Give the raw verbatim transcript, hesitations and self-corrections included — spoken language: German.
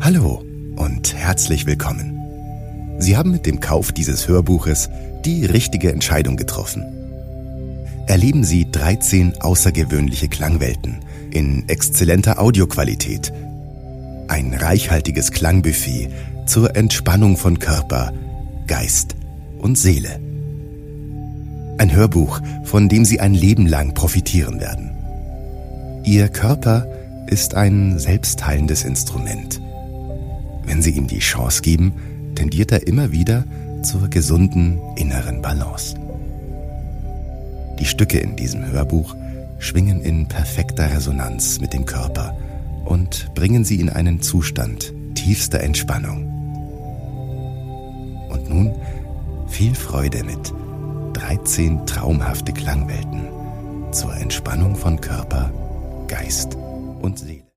Hallo und herzlich willkommen. Sie haben mit dem Kauf dieses Hörbuches die richtige Entscheidung getroffen. Erleben Sie dreizehn außergewöhnliche Klangwelten in exzellenter Audioqualität. Ein reichhaltiges Klangbuffet zur Entspannung von Körper, Geist und Seele. Ein Hörbuch, von dem Sie ein Leben lang profitieren werden. Ihr Körper ist ein selbstheilendes Instrument. Wenn Sie ihm die Chance geben, tendiert er immer wieder zur gesunden inneren Balance. Die Stücke in diesem Hörbuch schwingen in perfekter Resonanz mit dem Körper und bringen Sie in einen Zustand tiefster Entspannung. Und nun viel Freude mit dreizehn traumhafte Klangwelten zur Entspannung von Körper, Geist und Seele.